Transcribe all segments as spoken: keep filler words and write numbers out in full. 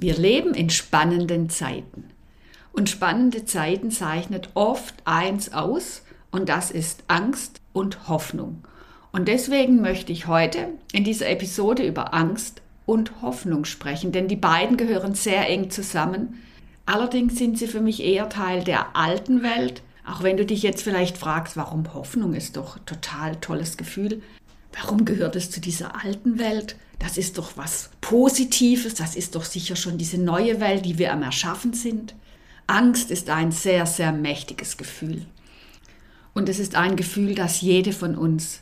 Wir leben in spannenden Zeiten. Und spannende Zeiten zeichnet oft eins aus, und das ist Angst und Hoffnung. Und deswegen möchte ich heute in dieser Episode über Angst und Hoffnung sprechen, denn die beiden gehören sehr eng zusammen. Allerdings sind sie für mich eher Teil der alten Welt, auch wenn du dich jetzt vielleicht fragst, warum Hoffnung ist doch ein total tolles Gefühl. Warum gehört es zu dieser alten Welt? Das ist doch was Positives, das ist doch sicher schon diese neue Welt, die wir am Erschaffen sind. Angst ist ein sehr, sehr mächtiges Gefühl. Und es ist ein Gefühl, das jede von uns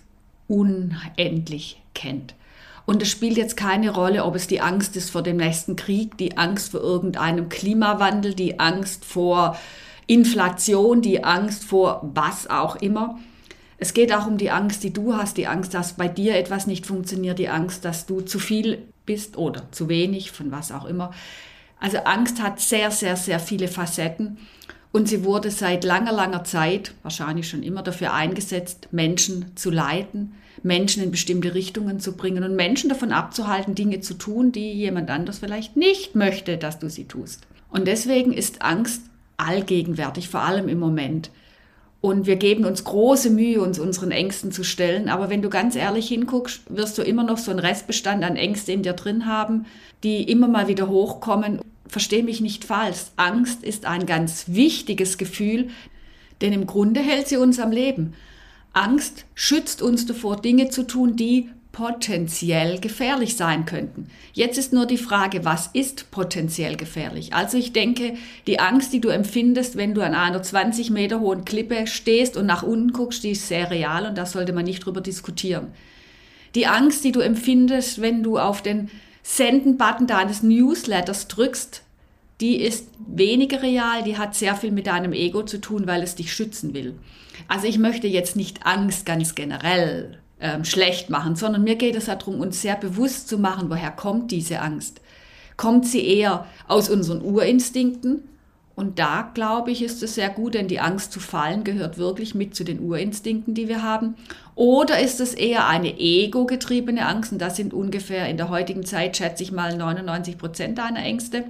unendlich kennt. Und es spielt jetzt keine Rolle, ob es die Angst ist vor dem nächsten Krieg, die Angst vor irgendeinem Klimawandel, die Angst vor Inflation, die Angst vor was auch immer. Es geht auch um die Angst, die du hast, die Angst, dass bei dir etwas nicht funktioniert, die Angst, dass du zu viel bist oder zu wenig, von was auch immer. Also Angst hat sehr, sehr, sehr viele Facetten und sie wurde seit langer, langer Zeit, wahrscheinlich schon immer dafür eingesetzt, Menschen zu leiten, Menschen in bestimmte Richtungen zu bringen und Menschen davon abzuhalten, Dinge zu tun, die jemand anders vielleicht nicht möchte, dass du sie tust. Und deswegen ist Angst allgegenwärtig, vor allem im Moment. Und wir geben uns große Mühe, uns unseren Ängsten zu stellen. Aber wenn du ganz ehrlich hinguckst, wirst du immer noch so einen Restbestand an Ängsten in dir drin haben, die immer mal wieder hochkommen. Versteh mich nicht falsch. Angst ist ein ganz wichtiges Gefühl, denn im Grunde hält sie uns am Leben. Angst schützt uns davor, Dinge zu tun, die potenziell gefährlich sein könnten. Jetzt ist nur die Frage, was ist potenziell gefährlich? Also ich denke, die Angst, die du empfindest, wenn du an einer zwanzig Meter hohen Klippe stehst und nach unten guckst, die ist sehr real und da sollte man nicht drüber diskutieren. Die Angst, die du empfindest, wenn du auf den Senden-Button deines Newsletters drückst, die ist weniger real, die hat sehr viel mit deinem Ego zu tun, weil es dich schützen will. Also ich möchte jetzt nicht Angst ganz generell ähm, schlecht machen, sondern mir geht es darum, uns sehr bewusst zu machen, woher kommt diese Angst. Kommt sie eher aus unseren Urinstinkten? Und da, glaube ich, ist es sehr gut, denn die Angst zu fallen gehört wirklich mit zu den Urinstinkten, die wir haben. Oder ist es eher eine ego-getriebene Angst? Und das sind ungefähr in der heutigen Zeit, schätze ich mal, neunundneunzig Prozent deiner Ängste.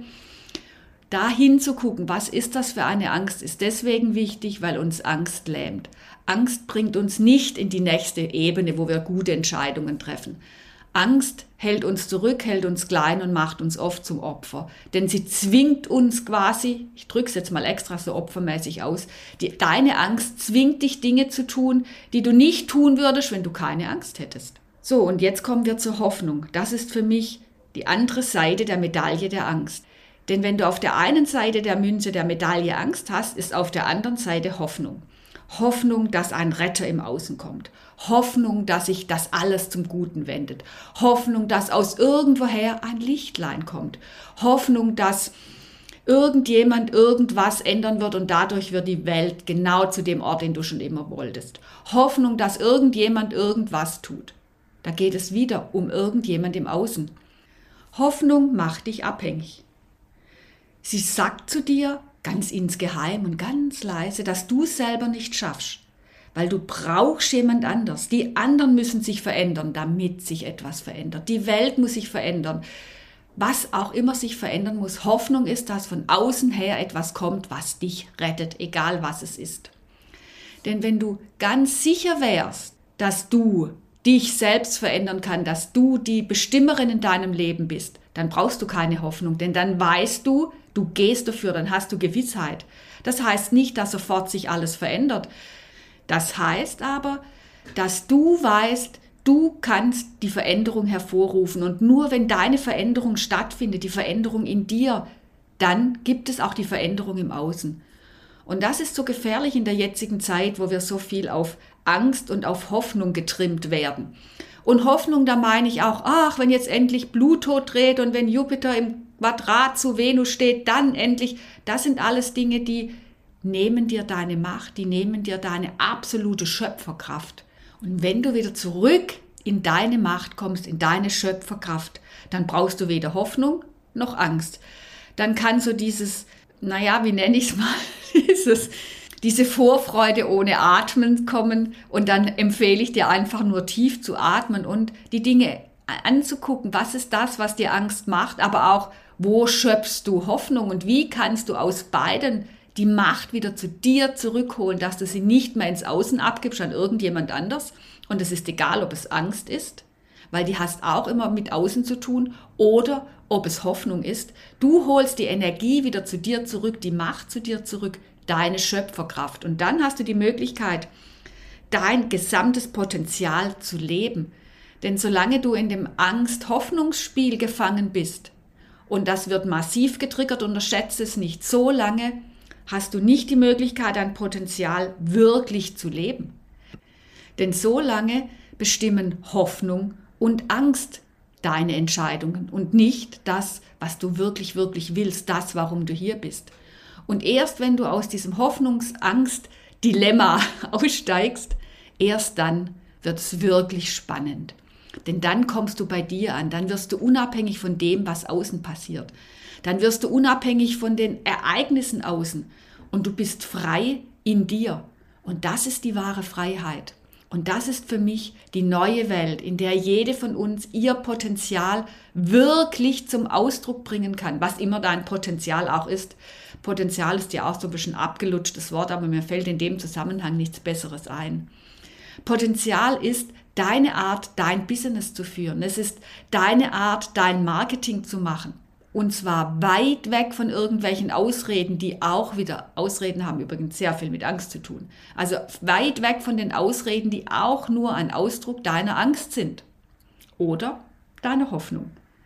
Da hinzugucken, was ist das für eine Angst, ist deswegen wichtig, weil uns Angst lähmt. Angst bringt uns nicht in die nächste Ebene, wo wir gute Entscheidungen treffen. Angst hält uns zurück, hält uns klein und macht uns oft zum Opfer. Denn sie zwingt uns quasi, ich drücke es jetzt mal extra so opfermäßig aus, die, deine Angst zwingt dich, Dinge zu tun, die du nicht tun würdest, wenn du keine Angst hättest. So, und jetzt kommen wir zur Hoffnung. Das ist für mich die andere Seite der Medaille der Angst. Denn wenn du auf der einen Seite der Münze der Medaille Angst hast, ist auf der anderen Seite Hoffnung. Hoffnung, dass ein Retter im Außen kommt. Hoffnung, dass sich das alles zum Guten wendet. Hoffnung, dass aus irgendwoher ein Lichtlein kommt. Hoffnung, dass irgendjemand irgendwas ändern wird und dadurch wird die Welt genau zu dem Ort, den du schon immer wolltest. Hoffnung, dass irgendjemand irgendwas tut. Da geht es wieder um irgendjemand im Außen. Hoffnung macht dich abhängig. Sie sagt zu dir, ganz insgeheim und ganz leise, dass du es selber nicht schaffst, weil du brauchst jemand anders. Die anderen müssen sich verändern, damit sich etwas verändert. Die Welt muss sich verändern. Was auch immer sich verändern muss, Hoffnung ist, dass von außen her etwas kommt, was dich rettet, egal was es ist. Denn wenn du ganz sicher wärst, dass du dich selbst verändern kannst, dass du die Bestimmerin in deinem Leben bist, dann brauchst du keine Hoffnung, denn dann weißt du, du gehst dafür, dann hast du Gewissheit. Das heißt nicht, dass sofort sich alles verändert. Das heißt aber, dass du weißt, du kannst die Veränderung hervorrufen und nur wenn deine Veränderung stattfindet, die Veränderung in dir, dann gibt es auch die Veränderung im Außen. Und das ist so gefährlich in der jetzigen Zeit, wo wir so viel auf Angst und auf Hoffnung getrimmt werden. Und Hoffnung, da meine ich auch, ach, wenn jetzt endlich Pluto dreht und wenn Jupiter im Quadrat zu Venus steht, dann endlich. Das sind alles Dinge, die nehmen dir deine Macht, die nehmen dir deine absolute Schöpferkraft. Und wenn du wieder zurück in deine Macht kommst, in deine Schöpferkraft, dann brauchst du weder Hoffnung noch Angst. Dann kann so dieses, naja, wie nenne ich es mal, dieses, diese Vorfreude ohne Atmen kommen und dann empfehle ich dir einfach nur tief zu atmen und die Dinge anzugucken. Was ist das, was dir Angst macht, aber auch, Wo schöpfst du Hoffnung und wie kannst du aus beiden die Macht wieder zu dir zurückholen, dass du sie nicht mehr ins Außen abgibst an irgendjemand anders. Und es ist egal, ob es Angst ist, weil die hast auch immer mit Außen zu tun, oder ob es Hoffnung ist. Du holst die Energie wieder zu dir zurück, die Macht zu dir zurück, deine Schöpferkraft. Und dann hast du die Möglichkeit, dein gesamtes Potenzial zu leben. Denn solange du in dem Angst-Hoffnungsspiel gefangen bist, und das wird massiv getriggert, unterschätze es nicht, so lange hast du nicht die Möglichkeit, dein Potenzial wirklich zu leben. Denn so lange bestimmen Hoffnung und Angst deine Entscheidungen und nicht das, was du wirklich, wirklich willst, das, warum du hier bist. Und erst wenn du aus diesem Hoffnungs-Angst-Dilemma aussteigst, erst dann wird es wirklich spannend. Denn dann kommst du bei dir an, dann wirst du unabhängig von dem, was außen passiert. Dann wirst du unabhängig von den Ereignissen außen und du bist frei in dir. Und das ist die wahre Freiheit. Und das ist für mich die neue Welt, in der jede von uns ihr Potenzial wirklich zum Ausdruck bringen kann, was immer dein Potenzial auch ist. Potenzial ist ja auch so ein bisschen abgelutschtes Wort, aber mir fällt in dem Zusammenhang nichts Besseres ein. Potenzial ist deine Art, dein Business zu führen. Es ist deine Art, dein Marketing zu machen. Und zwar weit weg von irgendwelchen Ausreden, die auch wieder, Ausreden haben übrigens sehr viel mit Angst zu tun. Also weit weg von den Ausreden, die auch nur ein Ausdruck deiner Angst sind. Oder deiner Hoffnung.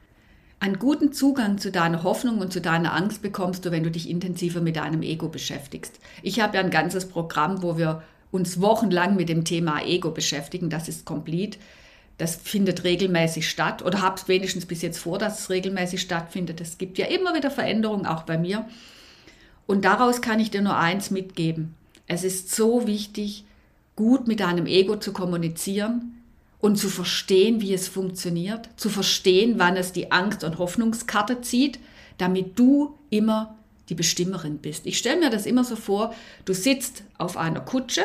Einen guten Zugang zu deiner Hoffnung und zu deiner Angst bekommst du, wenn du dich intensiver mit deinem Ego beschäftigst. Ich habe ja ein ganzes Programm, wo wir uns wochenlang mit dem Thema Ego beschäftigen. Das ist Complete. Das findet regelmäßig statt oder habe es wenigstens bis jetzt vor, dass es regelmäßig stattfindet. Es gibt ja immer wieder Veränderungen, auch bei mir. Und daraus kann ich dir nur eins mitgeben. Es ist so wichtig, gut mit deinem Ego zu kommunizieren und zu verstehen, wie es funktioniert, zu verstehen, wann es die Angst- und Hoffnungskarte zieht, damit du immer die Bestimmerin bist. Ich stelle mir das immer so vor, du sitzt auf einer Kutsche,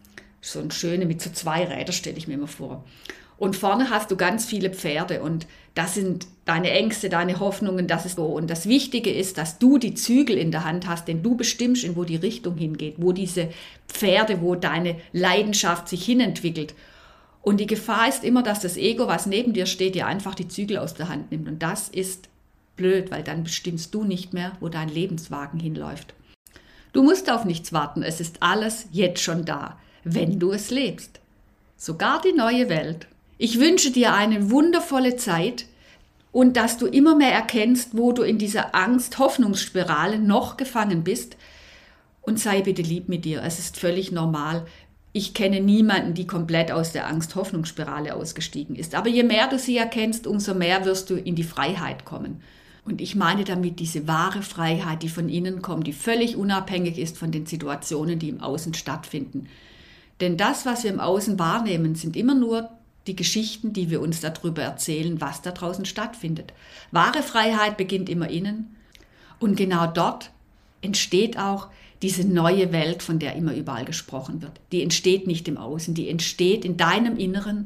so eine schöne mit so zwei Rädern stelle ich mir immer vor. Und vorne hast du ganz viele Pferde und das sind deine Ängste, deine Hoffnungen, das ist so. Und das Wichtige ist, dass du die Zügel in der Hand hast, denn du bestimmst, in wo die Richtung hingeht, wo diese Pferde, wo deine Leidenschaft sich hinentwickelt. Und die Gefahr ist immer, dass das Ego, was neben dir steht, dir einfach die Zügel aus der Hand nimmt. Und das ist blöd, weil dann bestimmst du nicht mehr, wo dein Lebenswagen hinläuft. Du musst auf nichts warten, es ist alles jetzt schon da, wenn du es lebst. Sogar die neue Welt. Ich wünsche dir eine wundervolle Zeit und dass du immer mehr erkennst, wo du in dieser Angst-Hoffnungsspirale noch gefangen bist. Und sei bitte lieb mit dir, es ist völlig normal. Ich kenne niemanden, die komplett aus der Angst-Hoffnungsspirale ausgestiegen ist. Aber je mehr du sie erkennst, umso mehr wirst du in die Freiheit kommen. Und ich meine damit diese wahre Freiheit, die von innen kommt, die völlig unabhängig ist von den Situationen, die im Außen stattfinden. Denn das, was wir im Außen wahrnehmen, sind immer nur die Geschichten, die wir uns darüber erzählen, was da draußen stattfindet. Wahre Freiheit beginnt immer innen. Und genau dort entsteht auch diese neue Welt, von der immer überall gesprochen wird. Die entsteht nicht im Außen, die entsteht in deinem Inneren.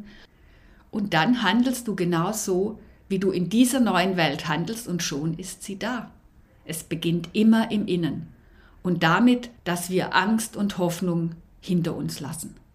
Und dann handelst du genau so, wie du in dieser neuen Welt handelst und schon ist sie da. Es beginnt immer im Innen. Und damit, dass wir Angst und Hoffnung hinter uns lassen.